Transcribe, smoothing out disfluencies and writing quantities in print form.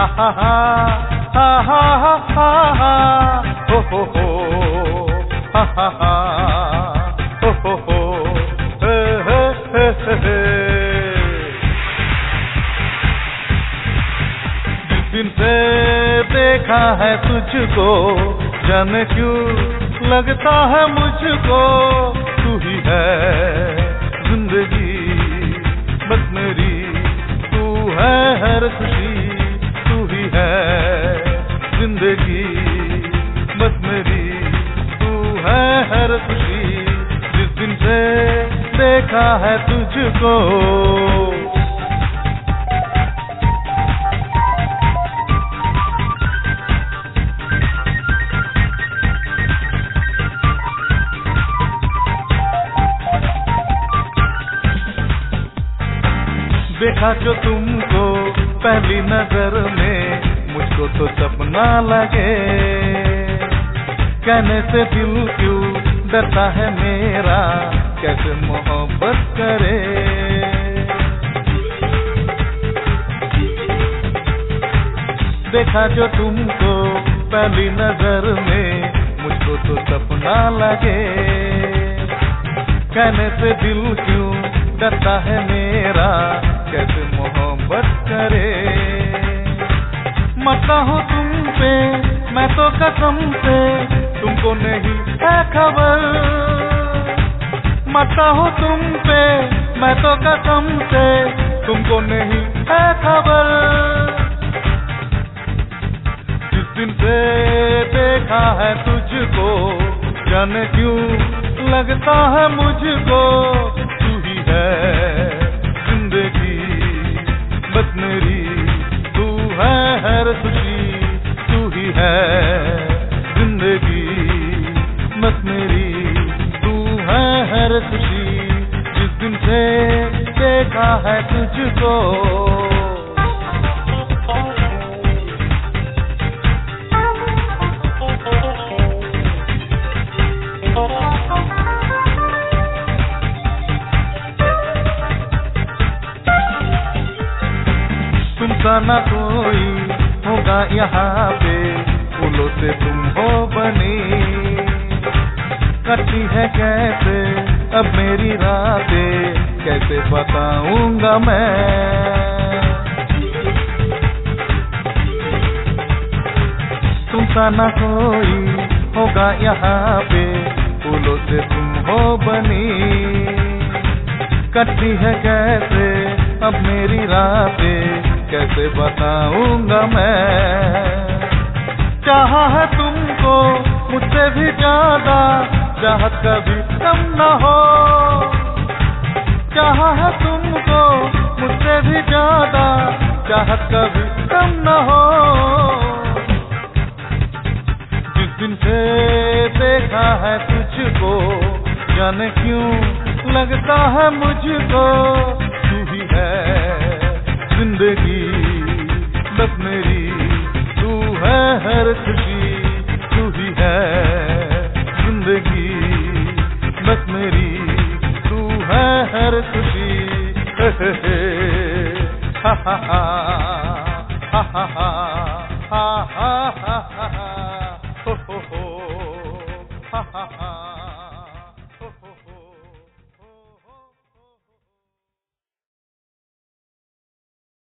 हा हा हा हा हा हा हो हा हा हो हे जिस दिन से देखा है तुझको जाने क्यों लगता है मुझको तू ही है जिंदगी बस मेरी तू है हर खुशी तू ही है जिंदगी बस मेरी तू है हर खुशी जिस दिन से देखा है तुझको देखा जो तुमको पहली नजर में मुझको तो सपना लगे कहने से दिल क्यों डरता है मेरा कैसे मोहब्बत करे देखा जो तुमको पहली नजर में मुझको तो सपना लगे कहने से दिल क्यों डरता है मेरा कैसे मोहब्बत करे मरता हूँ तुम पे मैं तो कसम से तुमको नहीं है खबर मरता हूँ तुम पे मैं तो कसम से तुमको नहीं है खबर जिस दिन से देखा है तुझको जाने क्यों लगता है मुझको तू ही है जिंदगी बस मेरी तू है हर खुशी तू ही है जिंदगी बस मेरी तू है हर खुशी जिस दिन से देखा है तुझको तुमसा ना कोई होगा यहाँ पे फूलों से तुम हो बनी कटती है कैसे अब मेरी रातें कैसे बताऊंगा मैं तुमसा ना कोई होगा यहाँ पे फूलों से तुम हो बनी कटती है कैसे अब मेरी रातें कैसे बताऊंगा मैं चाहा है तुमको मुझसे भी ज्यादा चाहत कभी कम न हो चाहा है तुमको मुझसे भी ज्यादा चाहत कभी कम न हो जिस दिन से देखा है तुझको जाने क्यों लगता है मुझको तू ही है जिंदगी बस मेरी तू है हर खुशी तू ही है जिंदगी बस मेरी तू है हर खुशी